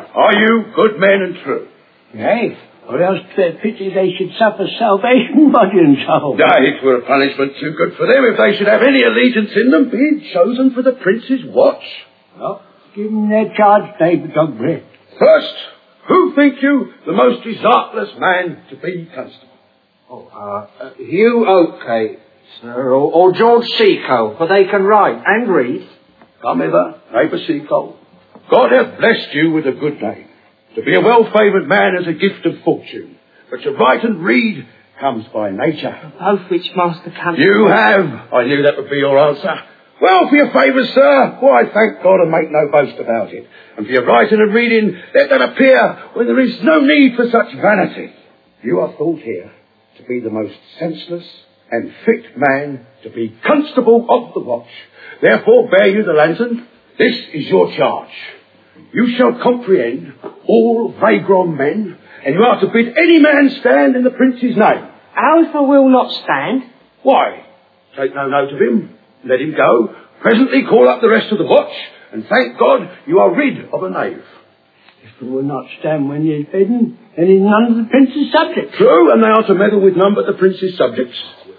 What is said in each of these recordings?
Are you good men and true? Nay, or else 'twere pity they should suffer salvation, body and soul. Nay, 'twere a punishment too good for them if they should have any allegiance in them, being chosen for the prince's watch. Well, give them their charge, neighbour Dogbreath. First, who think you the most desertless man to be constable? Hugh Oakgate, sir, or George Seacoe, for they can write and read. Come hither, neighbour Seacoe. God hath blessed you with a good name. To be a well-favoured man is a gift of fortune, but to write and read comes by nature. Both which Master Constable... You have. I knew that would be your answer. Well, for your favours, sir, why, thank God and make no boast about it. And for your writing and reading, let that appear when there is no need for such vanity. You are thought here to be the most senseless and fit man to be constable of the watch. Therefore bear you the lantern. This is your charge. You shall comprehend all Vagron men, and you are to bid any man stand in the prince's name. How if I will not stand? Why? Take no note of him. Let him go. Presently call up the rest of the watch, and thank God you are rid of a knave. If he will not stand when he is bidden, then he is none of the prince's subjects. True, and they are to meddle with none but the prince's subjects.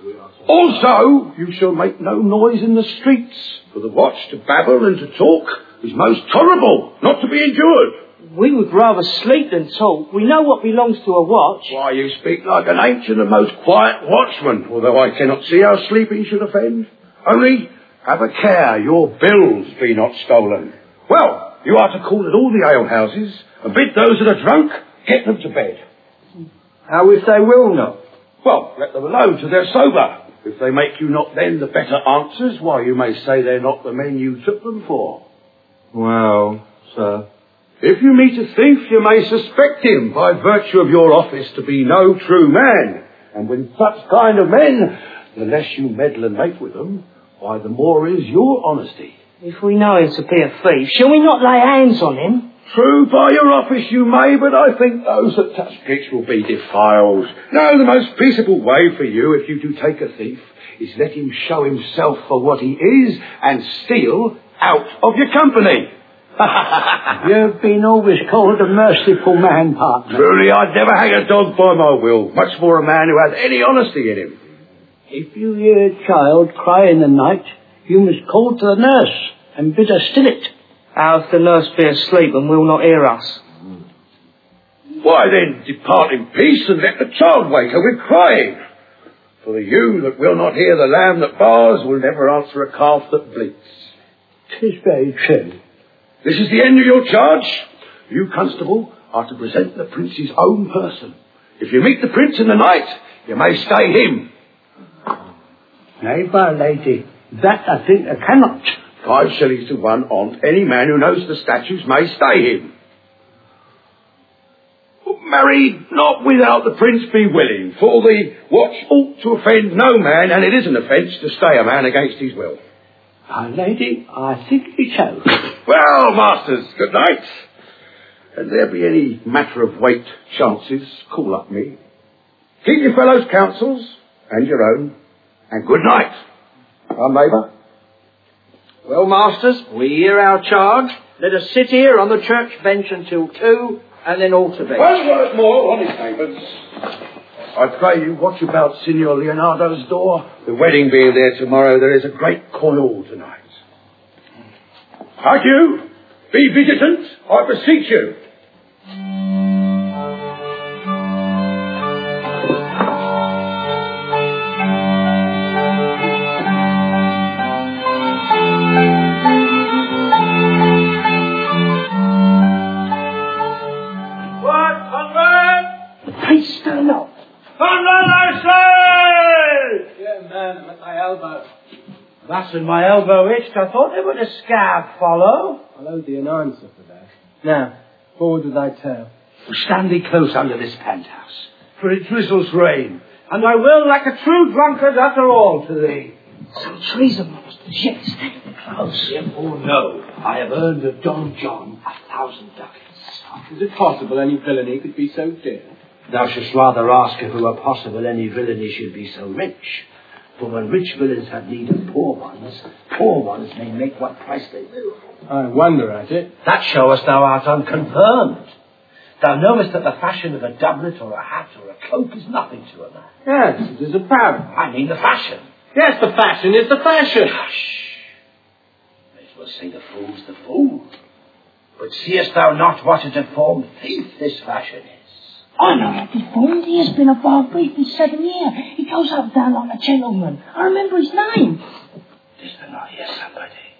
Also, you shall make no noise in the streets, for the watch to babble and to talk is most tolerable, not to be endured. We would rather sleep than talk. We know what belongs to a watch. Why, you speak like an ancient and most quiet watchman, although I cannot see how sleeping should offend. Only, have a care your bills be not stolen. Well, you are to call at all the alehouses, and bid those that are drunk get them to bed. How if they will not? Well, let them alone till they're sober. If they make you not then the better answers, why, you may say they're not the men you took them for. Well, sir... If you meet a thief, you may suspect him by virtue of your office to be no true man. And with such kind of men, the less you meddle and make with them, why, the more is your honesty. If we know him to be a thief, shall we not lay hands on him? True, by your office you may, but I think those that touch pitch will be defiled. No, the most peaceable way for you, if you do take a thief, is let him show himself for what he is and steal out of your company. You've been always called a merciful man, partner. Truly, I'd never hang a dog by my will, much more a man who has any honesty in him. If you hear a child cry in the night, you must call to the nurse and bid her still it. How if the nurse be asleep and will not hear us? Why then, depart in peace and let the child wake her with crying. For the ewe that will not hear the lamb that bars will never answer a calf that bleats. 'Tis very true. This is the end of your charge. You, constable, are to present the prince's own person. If you meet the prince in the night, you may stay him. Nay, my lady, that I think I cannot. 5 shillings to 1 on any man who knows the statutes may stay him. Marry, not without the prince be willing, for the watch ought to offend no man, and it is an offence to stay a man against his will. My lady, I think it so. Well, masters, good night. And there be any matter of weight chances, call up me. Keep your fellows' counsels, and your own, and good night. Our neighbour. Well, masters, we hear our charge. Let us sit here on the church bench until 2, and then all to bed. One word more, honest neighbours. I pray you watch about Signor Leonardo's door. The wedding being there tomorrow, there is a great coil tonight. Adieu. Be vigilant, I beseech you. What, Conrad? The priest still not. Conrad, I say! Yeah, man, I'm at my elbow. That's in my elbow itched. I thought there would a scab follow. I'll owe thee an answer for that. Now, forward with thy tale. Stand thee close under this penthouse, for it drizzles rain. And I will, like a true drunkard, utter all to thee. Some treason, masters, yet stand close. Oh no, I have earned of Don John 1,000 ducats. Is it possible any villainy could be so dear? Thou shouldst rather ask if it were possible any villainy should be so rich. For when rich villains have need of poor ones may make what price they will. I wonder at it. That showest thou art unconfirmed. Thou knowest that the fashion of a doublet or a hat or a cloak is nothing to a man. Yes, it is apparent. I mean the fashion. Yes, the fashion is the fashion. Hush. May as well say the fool's the fool. But seest thou not what a deformed thief this fashion is? I know that deformed. He has been a bar brief for 7 years. He goes up and down like a gentleman. I remember his name. Didst thou not hear somebody?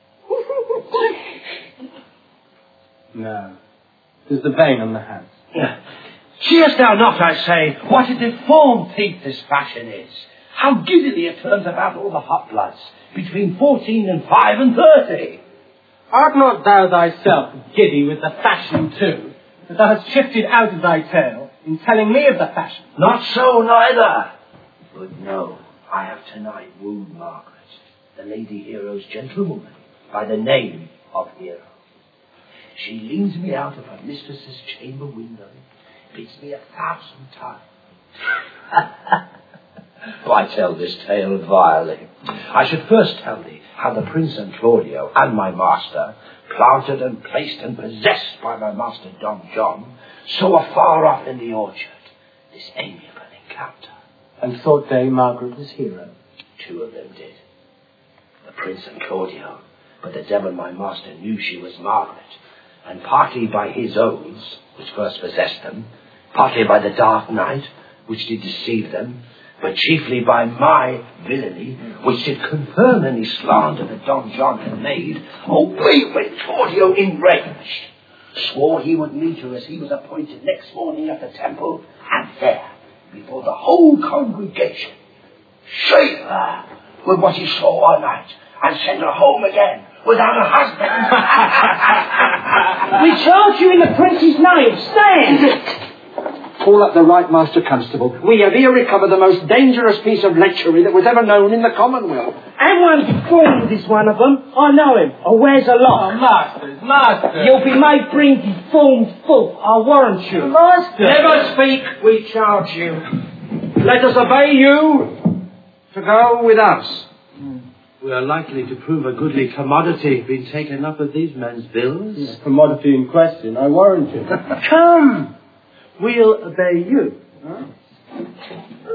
No. There's the vein on the hat. Seest thou not, I say, what a deformed thief this fashion is? How giddily it turns about all the hot bloods, between 14 and 5 and 30. Art not thou thyself giddy with the fashion too, that thou hast shifted out of thy tale in telling me of the fashion? Not so, neither. But no, I have tonight wooed Margaret, the Lady Hero's gentlewoman, by the name of Hero. She leads me out of her mistress's chamber window, bids me 1,000 times. I tell this tale vilely. I should first tell thee how the Prince and Claudio and my master, planted and placed and possessed by my master Don John, so afar off in the orchard, this amiable encounter. And thought they Margaret was Hero? 2 of them did. The Prince and Claudio, but the devil my master knew she was Margaret, and partly by his oaths, which first possessed them, partly by the dark night, which did deceive them, but chiefly by my villainy, which did confirm any slander that Don John had made, away went Claudio enraged, swore he would meet her as he was appointed next morning at the temple, and there, before the whole congregation, shame her with what he saw all night, and send her home again without a husband. We charge you in the prince's name. Stand! Call up the right master constable. We have here recovered the most dangerous piece of lechery that was ever known in the Commonwealth. And one deformed is one of them. I know him. I wears a lock. Master! You'll be made bring deformed full, I warrant you. Master! Never speak, we charge you. Let us obey you to go with us. We are likely to prove a goodly commodity being taken up of these men's bills. The commodity in question, I warrant you. Come! We'll obey you. Huh?